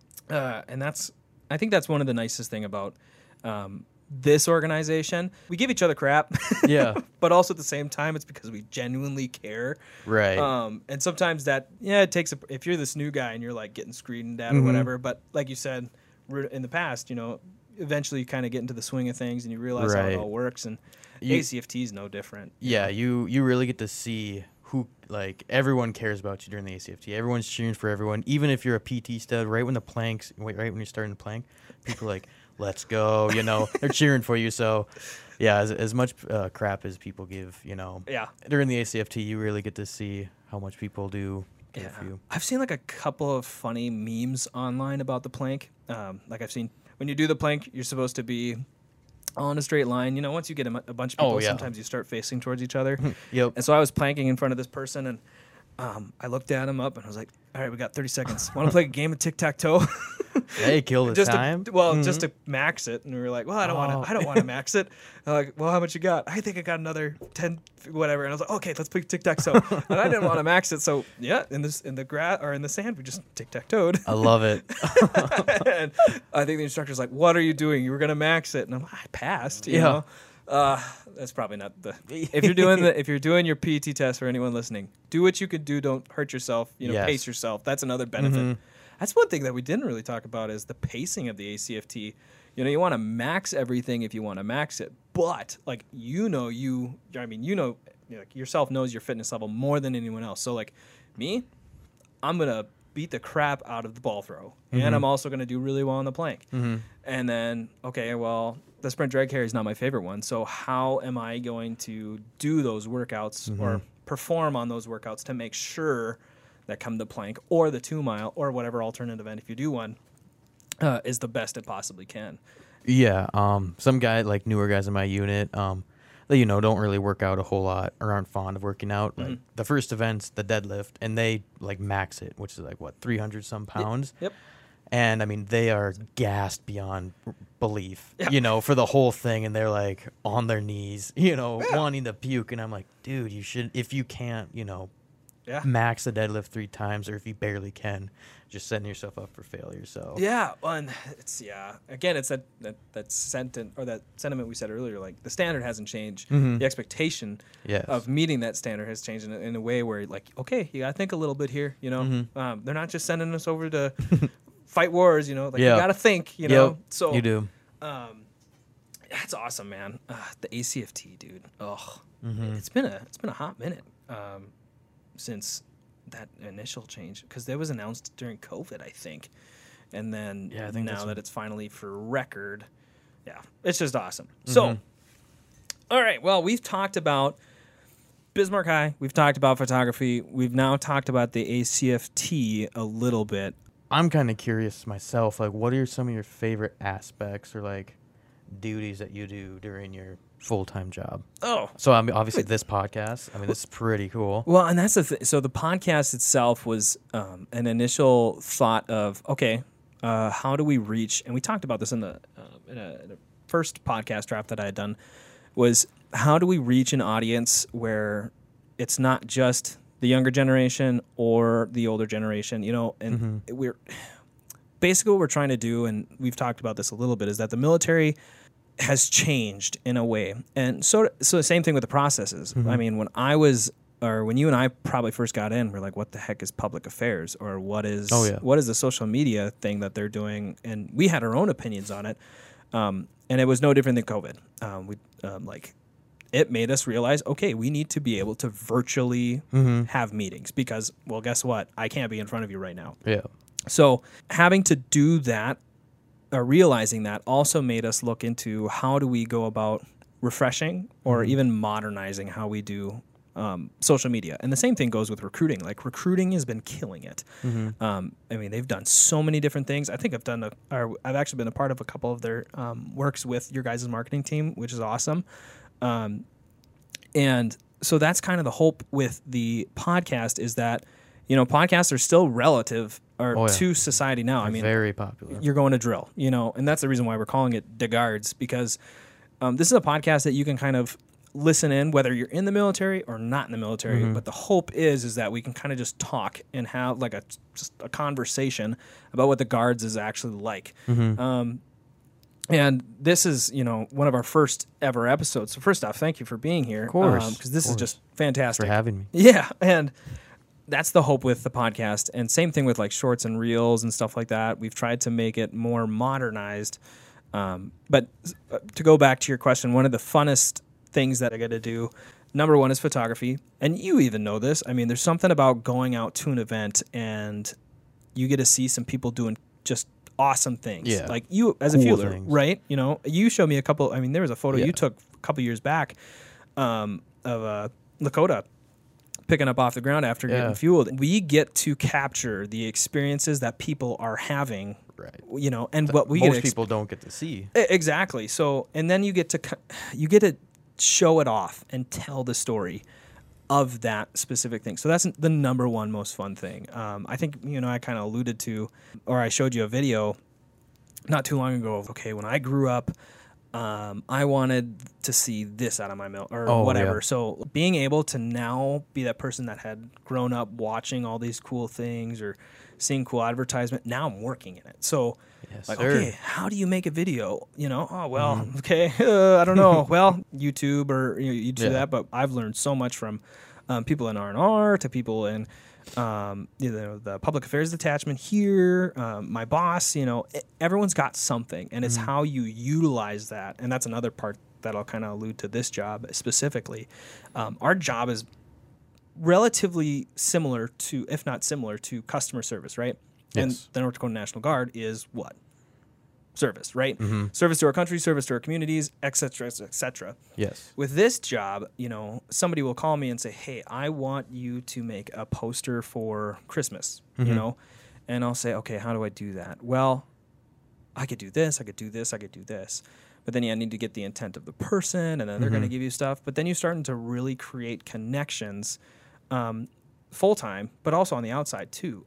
I think that's one of the nicest thing about this organization. We give each other crap. Yeah. But also at the same time, it's because we genuinely care. Right. And sometimes that, it takes, if you're this new guy and you're like getting screened at or whatever, but like you said, in the past, eventually you kind of get into the swing of things and you realize how it all works, and ACFT is no different. Yeah, you really get to see who, everyone cares about you during the ACFT. Everyone's cheering for everyone, even if you're a PT stud. Right when you're starting the plank, people are like, let's go. They're cheering for you. So, yeah, as much crap as people give, Yeah. during the ACFT, you really get to see how much people do give you. I've seen like a couple of funny memes online about the plank. Like I've seen when you do the plank, you're supposed to be all in a straight line. Once you get a bunch of people, sometimes you start facing towards each other. Yep. And so I was planking in front of this person, and I looked at him up, and I was like, all right, we got 30 seconds. Want to play a game of tic-tac-toe? Hey, kill the time. Just to max it. And we were like, well, I don't want to max it. I'm like, well, how much you got? I think I got another 10, whatever. And I was like, okay, let's play tic-tac-toe. And I didn't want to max it. So yeah, in the grass or in the sand, we just tic-tac-toed. I love it. And I think the instructor's like, what are you doing? You were going to max it. And I'm like, I passed, you know? That's probably not if you're doing your PET test for anyone listening, do what you could do. Don't hurt yourself, pace yourself. That's another benefit. That's one thing that we didn't really talk about is the pacing of the ACFT. You want to max everything if you want to max it, but like, yourself knows your fitness level more than anyone else. So like me, I'm going to beat the crap out of the ball throw. And I'm also going to do really well on the plank. And then, okay, well, the sprint drag carry is not my favorite one. So how am I going to do those workouts or perform on those workouts to make sure that come the plank or the 2 mile or whatever alternate event, if you do one, is the best it possibly can? Yeah. Some guy, like newer guys in my unit, they, don't really work out a whole lot or aren't fond of working out. Like the first event's the deadlift, and they like max it, which is like 300 some pounds. Yep. And I mean, they are gassed beyond belief, for the whole thing. And they're like on their knees, wanting to puke. And I'm like, dude, you should, if you can't, max the deadlift 3 times, or if you barely can, just setting yourself up for failure. So and it's again, it's that sentiment we said earlier. Like the standard hasn't changed, the expectation of meeting that standard has changed in a way where like, okay, you gotta think a little bit here. They're not just sending us over to fight wars. You gotta think. So you do. That's awesome, man. The ACFT, dude. It's been a hot minute. Since that initial change, because that was announced during COVID, I think, and then I think now that it's finally for record, it's just awesome. So, all right, well, we've talked about Bismarck High, we've talked about photography, we've now talked about the ACFT a little bit. I'm kind of curious myself, like, what are some of your favorite aspects or like duties that you do during your full-time job? So I mean, obviously this podcast, this is pretty cool. Well, and that's the thing. So the podcast itself was an initial thought of, okay, how do we reach, and we talked about this in the first podcast draft that I had done, was how do we reach an audience where it's not just the younger generation or the older generation, and we're basically what we're trying to do, and we've talked about this a little bit, is that the military has changed in a way. And so the same thing with the processes. I mean, when you and I probably first got in, we're like, what the heck is public affairs? Or what is the social media thing that they're doing? And we had our own opinions on it. And it was no different than COVID. It made us realize, okay, we need to be able to virtually have meetings because, well, guess what? I can't be in front of you right now. Yeah. So having to do that, realizing that also made us look into how do we go about refreshing or even modernizing how we do social media. And the same thing goes with recruiting. Like recruiting has been killing it. They've done so many different things. I think I've actually been a part of a couple of their works with your guys' marketing team, which is awesome. And so that's kind of the hope with the podcast is that, podcasts are still relative to society now. Very popular. You're going to drill, and that's the reason why we're calling it De Guards, because this is a podcast that you can kind of listen in, whether you're in the military or not in the military. But the hope is that we can kind of just talk and have like just a conversation about what the Guards is actually like. And this is, one of our first ever episodes. So first off, thank you for being here. Of course. Because this is just fantastic. Thanks for having me. Yeah, and that's the hope with the podcast. And same thing with like shorts and reels and stuff like that. We've tried to make it more modernized. But to go back to your question, one of the funnest things that I got to do, number one is photography. And you even know this. There's something about going out to an event and you get to see some people doing just awesome things. Yeah. Like you as a Cool fueler, things. right? You know, you showed me a couple. I mean, there was a photo Yeah. you took a couple years back of Lakota picking up off the ground after Yeah. getting fueled. We get to capture the experiences that people are having, Right. you know, and what we Most get people don't get to see. exactly. So, and then you get to show it off and tell the story of that specific thing. So that's the number one most fun thing. I think, you know, I kind of alluded to, or I showed you a video not too long ago of, okay, when I grew up, I wanted to see this out of my milk or whatever. Yeah. So being able to now be that person that had grown up watching all these cool things or seeing cool advertisement, now I'm working in it. So Yes, like, sir. okay, how do you make a video? You know, oh, well, okay, I don't know. Well, YouTube or you do Yeah. that, but I've learned so much from people in R&R to people in the public affairs detachment here, my boss, you know, everyone's got something, and it's how you utilize that. And that's another part that I'll kind of allude to this job specifically. Our job is relatively similar to, if not similar to, customer service, right? And Yes. the North Dakota National Guard is what? Service, right? Service to our country, service to our communities, et cetera, et cetera. Yes. With this job, you know, somebody will call me and say, hey, I want you to make a poster for Christmas, you know? And I'll say, okay, how do I do that? Well, I could do this, I could do this, I could do this. But then I need to get the intent of the person, and then they're going to give you stuff. But then you're starting to really create connections full-time, but also on the outside too.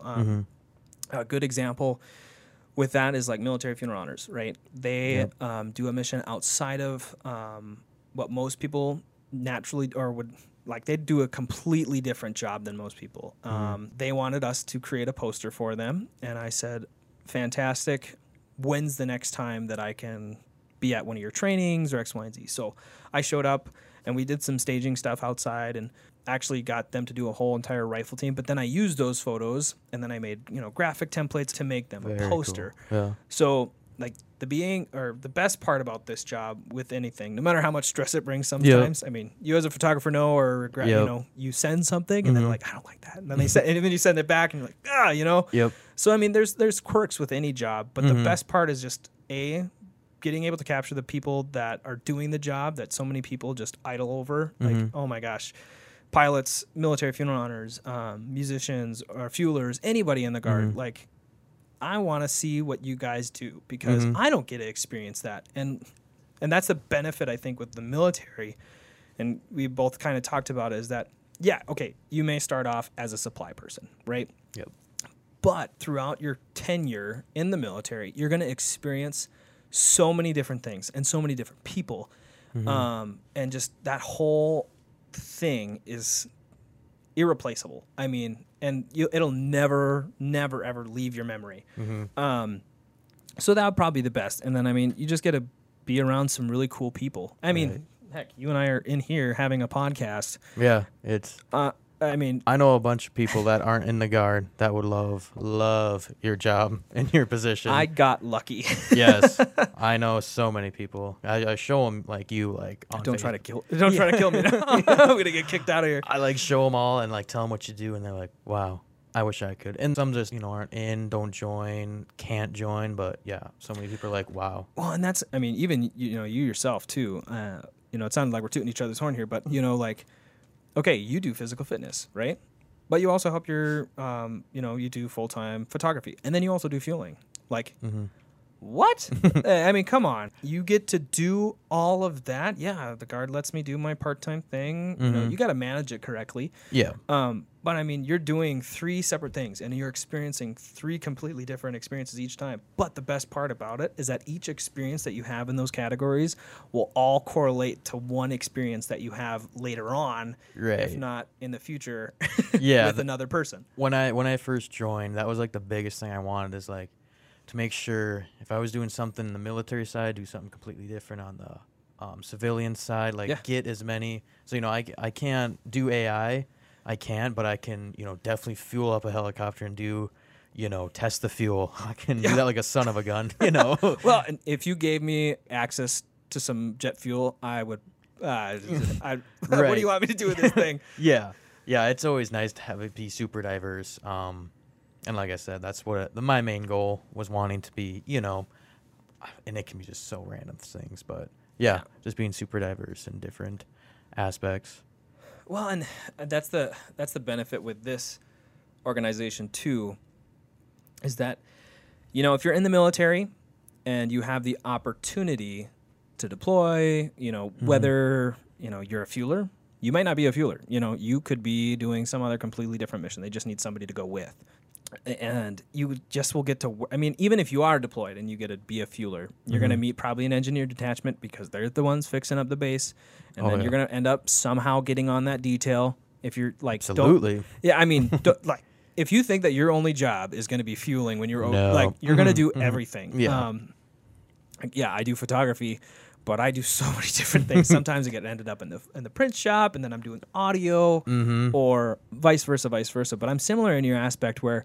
A good example with that is like Military Funeral Honors, right? They do a mission outside of what most people naturally or would like. They do a completely different job than most people. They wanted us to create a poster for them, and I said, fantastic. When's the next time that I can be at one of your trainings or X, Y, and Z? So I showed up and we did some staging stuff outside and actually got them to do a whole entire rifle team. But then I used those photos and then I made, you know, graphic templates to make them Very a poster. cool. Yeah. So like the best part about this job with anything, no matter how much stress it brings sometimes, I mean, you as a photographer know, or you know, you send something and then like, I don't like that. And then and then you send it back and you're like, you know? Yep. So, I mean, there's quirks with any job, but the best part is just getting able to capture the people that are doing the job that so many people just idle over. Like, oh my gosh, pilots, military funeral honors, musicians or fuelers, anybody in the Guard. Like, I want to see what you guys do because I don't get to experience that. And that's the benefit, I think, with the military. And we both kind of talked about is that, yeah, okay, you may start off as a supply person, right? Yep. But throughout your tenure in the military, you're going to experience so many different things and so many different people. And just that whole thing is irreplaceable. I mean, and it'll never, ever leave your memory. So that would probably be the best. And then, I mean, you just get to be around some really cool people. I mean, heck, you and I are in here having a podcast. Yeah. It's. I mean, I know a bunch of people that aren't in the Guard that would love your job and your position. I got lucky. Yes, I know so many people. I show them like you, like on Don't Facebook. try to kill me now. I'm gonna get kicked out of here. I like show them all and like tell them what you do, and they're like, "Wow, I wish I could." And some just aren't in, don't join, can't join. But yeah, so many people are like, "Wow." Well, and that's, I mean, even you yourself too. It sounded like we're tooting each other's horn here, but like, okay, you do physical fitness, right? But you also help your, you do full-time photography, and then you also do fueling. Like, what? I mean, come on. You get to do all of that. Yeah, the Guard lets me do my part-time thing. You got to manage it correctly. Yeah. But I mean, you're doing 3 separate things, and you're experiencing 3 completely different experiences each time. But the best part about it is that each experience that you have in those categories will all correlate to one experience that you have later on, Right. if not in the future, Yeah, with another person. When I first joined, that was like the biggest thing I wanted is like to make sure if I was doing something in the military side, do something completely different on the civilian side. Like get as many. So I can't do AI. I can't, but I can, definitely fuel up a helicopter and do, test the fuel. I can do that like a son of a gun, Well, and if you gave me access to some jet fuel, I would. What do you want me to do with this thing? Yeah. It's always nice to have it be super diverse. And And like I said, that's what my main goal was, wanting to be, and it can be just so random things, but yeah, just being super diverse in different aspects. Well, and that's the benefit with this organization too, is that, if you're in the military and you have the opportunity to deploy, whether, you're a fueler, you might not be a fueler, you could be doing some other completely different mission. They just need somebody to go with. And you just will get to, even if you are deployed and you get to be a fueler, you're going to meet probably an engineer detachment because they're the ones fixing up the base. And then you're going to end up somehow getting on that detail. If you're like, absolutely. Like, if you think that your only job is going to be fueling when you're you're going to do everything. Yeah. I do photography, but I do so many different things. Sometimes I get ended up in the print shop, and then I'm doing audio, or vice versa. But I'm similar in your aspect where,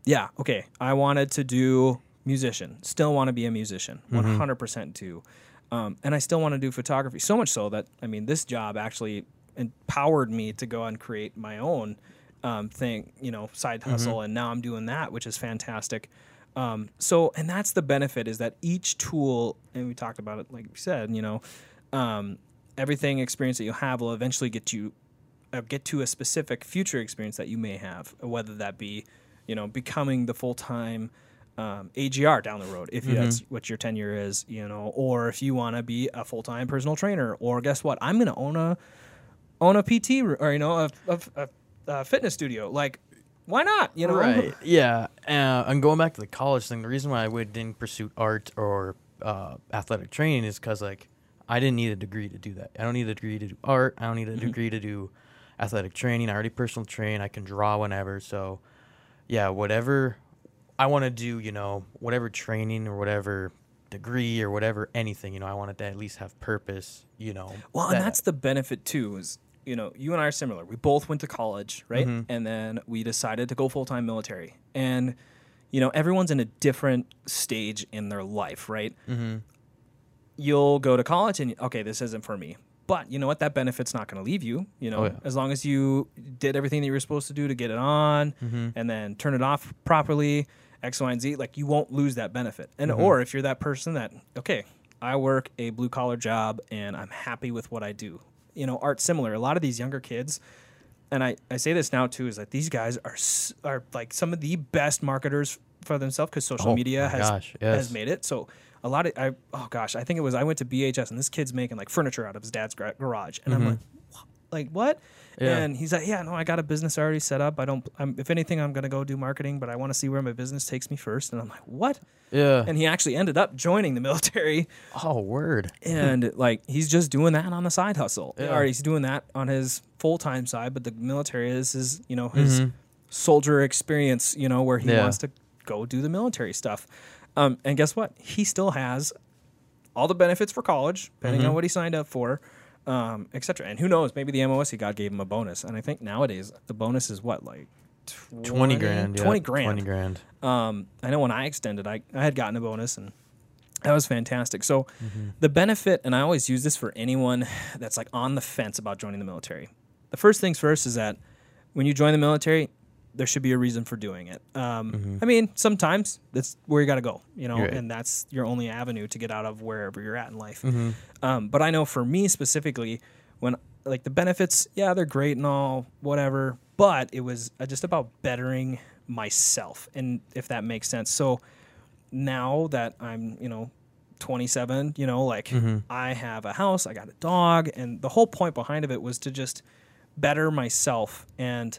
I wanted to do musician, still want to be a musician, 100% do, and I still want to do photography. So much so that this job actually empowered me to go and create my own thing, side hustle, and now I'm doing that, which is fantastic. And that's the benefit, is that each tool, and we talked about it, like you said, everything experience that you have will eventually get to a specific future experience that you may have, whether that be, becoming the full-time AGR down the road, if that's what your tenure is, or if you want to be a full-time personal trainer, or guess what, I'm going to own a PT or, a fitness studio. Like, why not? Right. Yeah. And going back to the college thing, the reason why I didn't pursue art or athletic training is because, I didn't need a degree to do that. I don't need a degree to do art. I don't need a degree to do athletic training. I already personal train. I can draw whenever. So, yeah, whatever I want to do, whatever training or whatever degree or whatever, anything, I wanted to at least have purpose, Well, and that's the benefit, too, is, you and I are similar. We both went to college, right? And then we decided to go full-time military. And, everyone's in a different stage in their life, right? You'll go to college and, okay, this isn't for me. But you know what? That benefit's not going to leave you, as long as you did everything that you were supposed to do to get it on and then turn it off properly, X, Y, and Z, you won't lose that benefit. And or if you're that person that, okay, I work a blue-collar job and I'm happy with what I do. Art's similar. A lot of these younger kids, and I say this now too, is that these guys are like some of the best marketers for themselves because social media has made it. So a lot of, I think it was, I went to BHS and this kid's making furniture out of his dad's garage. And I'm like, what? Yeah. And he's like, yeah, no, I got a business already set up. If anything, I'm going to go do marketing, but I want to see where my business takes me first. And I'm like, what? Yeah. And he actually ended up joining the military. Oh, word. And he's just doing that on the side hustle. Yeah. Or he's doing that on his full-time side, but the military is his, his soldier experience, where he wants to go do the military stuff. And guess what? He still has all the benefits for college, depending on what he signed up for. Etc. And who knows? Maybe the MOSC God gave him a bonus. And I think nowadays the bonus is what, 20 grand. 20 grand. 20 grand. I know when I extended, I had gotten a bonus, and that was fantastic. So the benefit, and I always use this for anyone that's on the fence about joining the military. The first things first is that when you join the military, there should be a reason for doing it. Sometimes that's where you got to go, right. And that's your only avenue to get out of wherever you're at in life. But I know for me specifically, when the benefits, they're great and all, whatever, but it was just about bettering myself, and if that makes sense. So now that I'm, 27, I have a house, I got a dog, and the whole point behind of it was to just better myself. And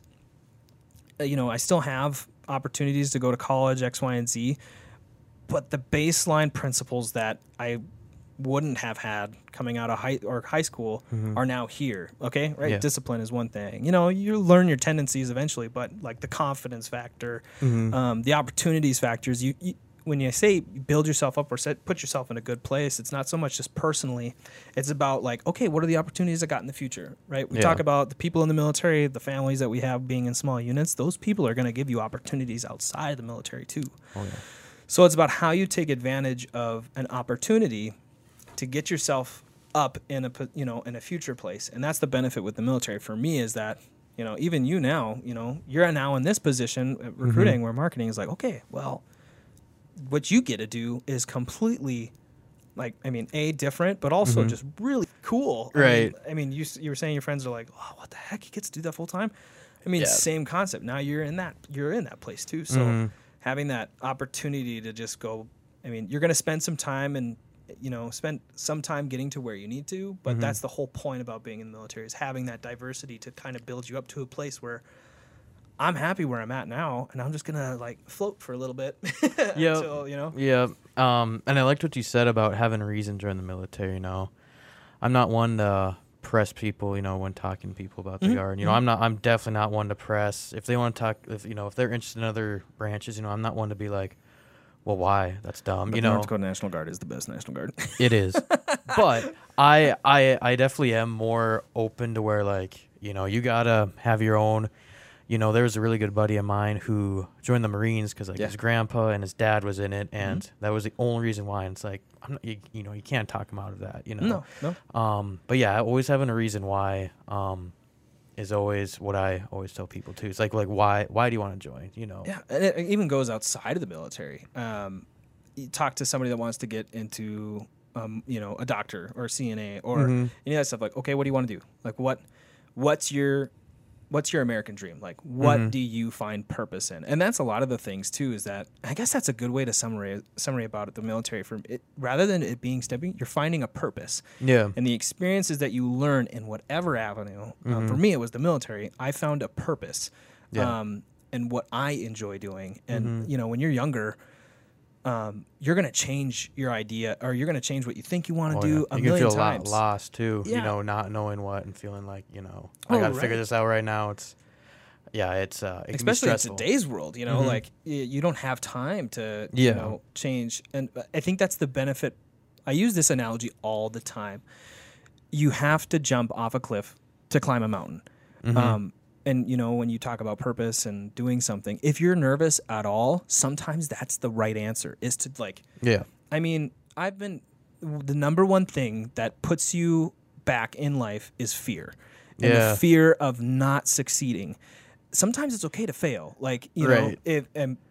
I still have opportunities to go to college, X, Y, and Z, but the baseline principles that I wouldn't have had coming out of high school are now here. Okay, right? Yeah. Discipline is one thing. You learn your tendencies eventually, but the confidence factor, the opportunities factors. You when you say build yourself up or put yourself in a good place, it's not so much just personally. It's about okay, what are the opportunities I got in the future, right? We talk about the people in the military, the families that we have being in small units. Those people are going to give you opportunities outside the military too. Oh, yeah. So it's about how you take advantage of an opportunity to get yourself up in a future place, and that's the benefit with the military for me, is that You know, even you now, you know, you're now in this position at recruiting where marketing is like, okay, well, what you get to do is completely, like, I mean, different, but also just really cool. Right. I mean, you were saying your friends are like, oh, what the heck? He gets to do that full time? I mean, same concept. Now you're in that place too. So having that opportunity to just go, I mean, you're going to spend some time and, you know, spend some time getting to where you need to, but that's the whole point about being in the military, is having that diversity to kind of build you up to a place where I'm happy where I'm at now, and I'm just gonna like float for a little bit until, you know. Yeah. And I liked what you said about having a reason during the military. You know, I'm not one to press people, you know, when talking to people about the Guard. You know, I'm definitely not one to press. If they want to talk, if they're interested in other branches, you know, I'm not one to be like, well, why? That's dumb. But you the know, North Dakota National Guard is the best National Guard. It is. But I definitely am more open to where, like, you know, you gotta have your own. You know, there was a really good buddy of mine who joined the Marines because, like, his grandpa and his dad was in it, and that was the only reason why. And it's like, I'm not, you know, you can't talk him out of that, you know. No. But yeah, always having a reason why is always what I always tell people too. It's like why do you want to join? You know. Yeah, and it even goes outside of the military. You talk to somebody that wants to get into, you know, a doctor or CNA or any of that stuff. Like, okay, what do you want to do? Like, what's your American dream? Like, what do you find purpose in? And that's a lot of the things too, is that I guess that's a good way to summary about it, the military. For it, rather than it being stepping, you're finding a purpose. Yeah. And the experiences that you learn in whatever avenue, for me, it was the military. I found a purpose in what I enjoy doing. And, you know, when you're younger, you're going to change your idea, or you're going to change what you think you want to do a million times. You can feel a lot lost too, Yeah. you know, not knowing what and feeling like, you know, I got to figure this out right now. It can Especially be stressful. in today's world, you know, like you don't have time to, you know, change. And I think that's the benefit. I use this analogy all the time. You have to jump off a cliff to climb a mountain. And, you know, when you talk about purpose and doing something, if you're nervous at all, sometimes that's the right answer, is to, like, I mean, the number one thing that puts you back in life is fear. And the fear of not succeeding. Sometimes it's okay to fail. Like, you know, if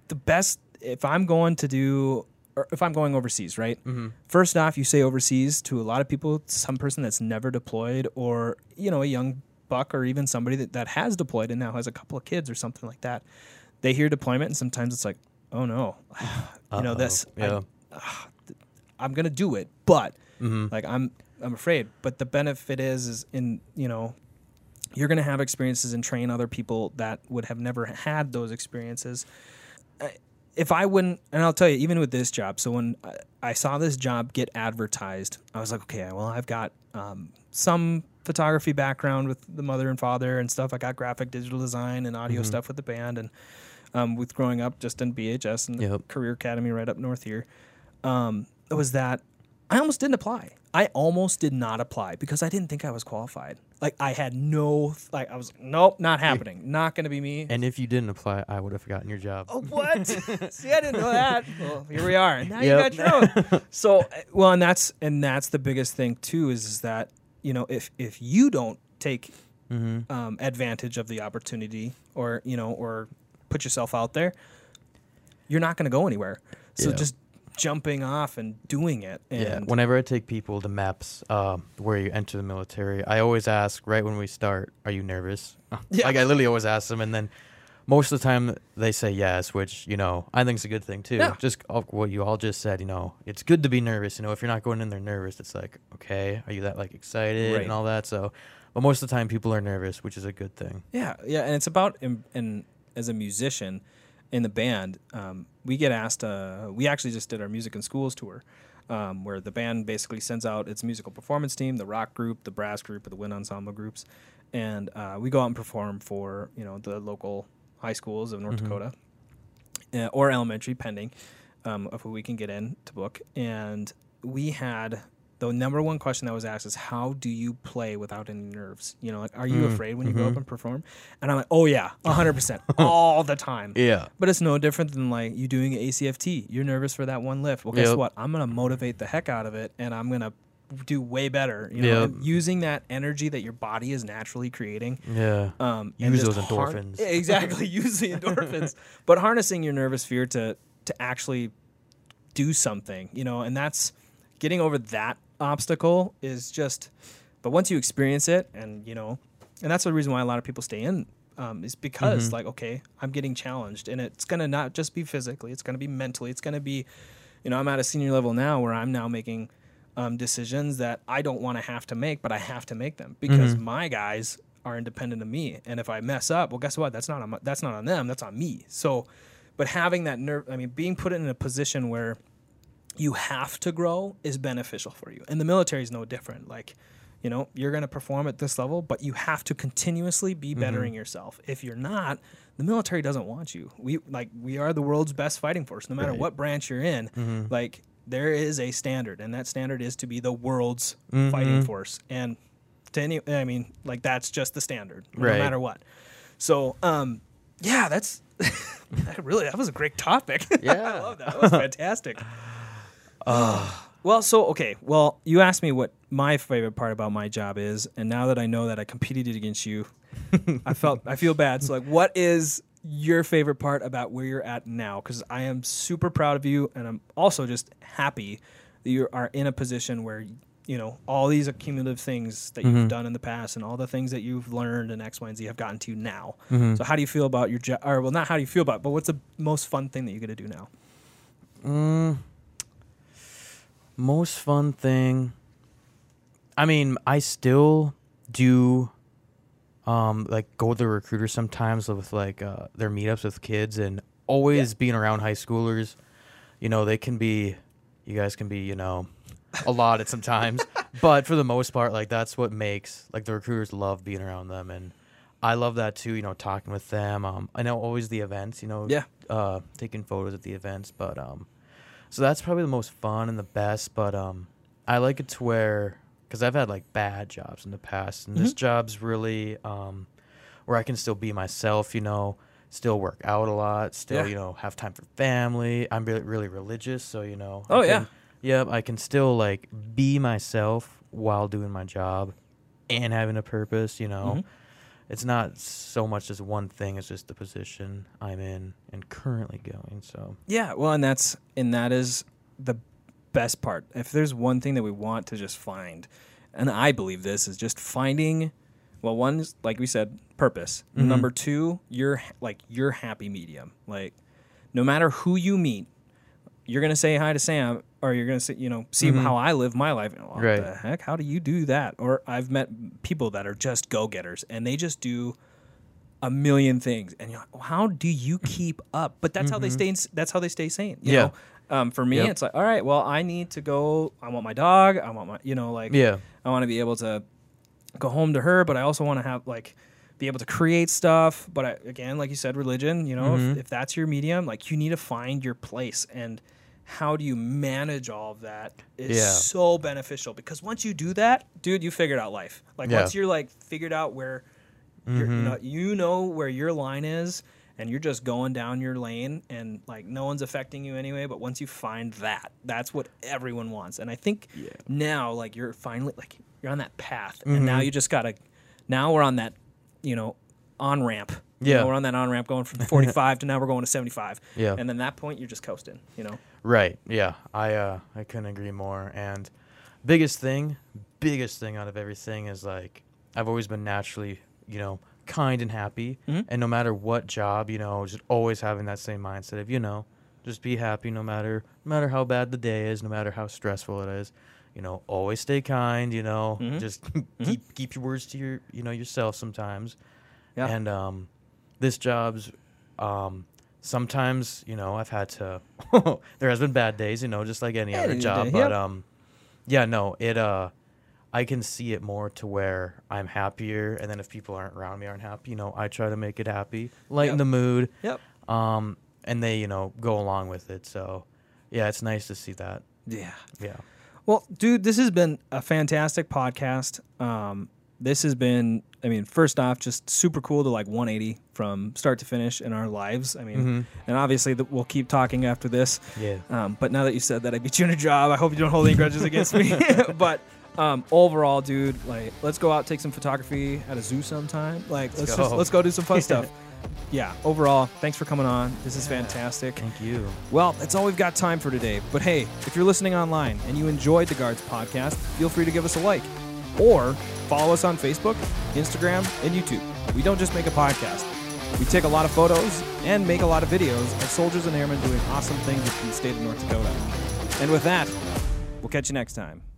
I'm going overseas, right? First off, you say overseas to a lot of people, some person that's never deployed, or, you know, a young buck, or even somebody that has deployed and now has a couple of kids or something like that. They hear deployment, and sometimes it's like, oh no, you know, this, I'm going to do it, but like, I'm afraid. But the benefit is in, you know, you're going to have experiences and train other people that would have never had those experiences. If I wouldn't, and I'll tell you, even with this job, so when I saw this job get advertised, I was like, okay, well, I've got some photography background with the mother and father and stuff. I got graphic digital design and audio stuff with the band, and with growing up just in BHS and the Career Academy right up north here, it was that I almost didn't apply. I almost did not apply because I didn't think I was qualified. Like, I had I was, nope, not happening. Not going to be me. And if you didn't apply, I would have gotten your job. Oh, what? See, I didn't know that. Well, here we are. Now you got your own. So, well, and that's the biggest thing too, is that, you know, if you don't take advantage of the opportunity, or, you know, or put yourself out there, you're not going to go anywhere. So just jumping off and doing it. And whenever I take people to MEPS, where you enter the military, I always ask right when we start, are you nervous? Like, I literally always ask them, and then most of the time they say yes, which, you know, I think is a good thing too. Just what you all just said, you know, it's good to be nervous. You know, if you're not going in there nervous, it's like, okay, are you that, like, excited and all that? So, but most of the time people are nervous, which is a good thing. Yeah, and it's about, and as a musician in the band, we get asked, we actually just did our music in schools tour, where the band basically sends out its musical performance team, the rock group, the brass group, or the wind ensemble groups, and we go out and perform for, you know, the local high schools of North Dakota, or elementary, pending of who we can get in to book. And we had, the number one question that was asked is, how do you play without any nerves? You know, like, are you afraid when you go up and perform? And I'm like, oh yeah, 100%, all the time. Yeah. But it's no different than, like, you doing ACFT. You're nervous for that one lift. Well, guess what? I'm going to motivate the heck out of it, and I'm going to do way better. You know, Yep. and using that energy that your body is naturally creating. Yeah. And Use just those endorphins. Exactly, use the endorphins. But harnessing your nervous fear to actually do something, you know, and that's getting over that obstacle is just. But once you experience it, and you know, and that's the reason why a lot of people stay in. Is because like, okay, I'm getting challenged, and it's gonna not just be physically, it's gonna be mentally, it's gonna be, you know, I'm at a senior level now where I'm now making decisions that I don't want to have to make, but I have to make them because my guys are independent of me, and if I mess up, well, guess what? That's not on them, that's on me. So, but having that being put in a position where you have to grow is beneficial for you, and the military is no different. Like, you know, you're going to perform at this level, but you have to continuously be bettering yourself. If you're not, the military doesn't want you. We are the world's best fighting force. No matter what branch you're in, like there is a standard, and that standard is to be the world's fighting force. And that's just the standard, no matter what. So, yeah, that's that was a great topic. Yeah. I love that. That was fantastic. Well, you asked me what my favorite part about my job is, and now that I know that I competed against you, I feel bad. So, like, what is your favorite part about where you're at now? Because I am super proud of you, and I'm also just happy that you are in a position where, you know, all these accumulative things that you've done in the past and all the things that you've learned and X, Y, and Z have gotten to now. So how do you feel about your job? Or, well, not how do you feel about it, but what's the most fun thing that you get to do now? Most fun thing. I mean, I still do like go to the recruiter sometimes with like their meetups with kids, and always being around high schoolers. You know, you guys can be, you know, a lot at sometimes, but for the most part, like that's what makes like the recruiters love being around them, and I love that too. You know, talking with them. I know always the events. You know, taking photos at the events, but so that's probably the most fun and the best. But I like it to where, because I've had like bad jobs in the past, and this job's really where I can still be myself, you know, still work out a lot, still, you know, have time for family. I'm really, really religious, so, you know. I can still like be myself while doing my job and having a purpose, you know. It's not so much as one thing, it's just the position I'm in and currently going. So yeah, well, and that is the best part. If there's one thing that we want to just find, and I believe this is just finding, well, one is, like we said, purpose. Number two, your happy medium. Like, no matter who you meet, you're gonna say hi to Sam, or you're gonna say, you know, see how I live my life. What the heck? How do you do that? Or I've met people that are just go-getters, and they just do a million things, and you're like, well, how do you keep up? But that's how they stay. That's how they stay sane. You know? For me, it's like, all right, well, I need to go. I want my dog. I want my, you know, like, I want to be able to go home to her, but I also want to have like be able to create stuff. But again, like you said, religion. You know, if that's your medium, like you need to find your place, and how do you manage all of that is so beneficial, because once you do that, dude, you figured out life. Like once you're like figured out where you know where your line is, and you're just going down your lane, and like no one's affecting you anyway. But once you find that, that's what everyone wants. And I think now, like, you're finally like you're on that path, and now you just gotta. Now we're on that, you know, on ramp. You know, we're on that on ramp going from 45 to now we're going to 75. Yeah, and then that point you're just coasting. You know. Right. Yeah. I couldn't agree more. And biggest thing out of everything is like I've always been naturally, you know, kind and happy, and no matter what job, you know, just always having that same mindset of, you know, just be happy no matter how bad the day is, no matter how stressful it is, you know, always stay kind, you know, just keep your words to yourself sometimes. Yeah. And this job's sometimes, you know, I've had to there has been bad days, you know, just like any other job, but I can see it more to where I'm happier, and then if people aren't around me aren't happy, you know, I try to make it happy, lighten the mood. And they, you know, go along with it. So, yeah, it's nice to see that. Yeah. Well, dude, this has been a fantastic podcast. This has been, I mean, first off, just super cool to like 180 from start to finish in our lives. I mean, and obviously we'll keep talking after this. Yeah. But now that you said that I beat you in a job, I hope you don't hold any grudges against me. But Overall, dude, like, let's go out, take some photography at a zoo sometime. Like, let's go do some fun stuff. Yeah, overall, thanks for coming on. This is fantastic. Thank you. Well, that's all we've got time for today. But hey, if you're listening online and you enjoyed the Guards podcast, feel free to give us a like. Or follow us on Facebook, Instagram, and YouTube. We don't just make a podcast. We take a lot of photos and make a lot of videos of soldiers and airmen doing awesome things in the state of North Dakota. And with that, we'll catch you next time.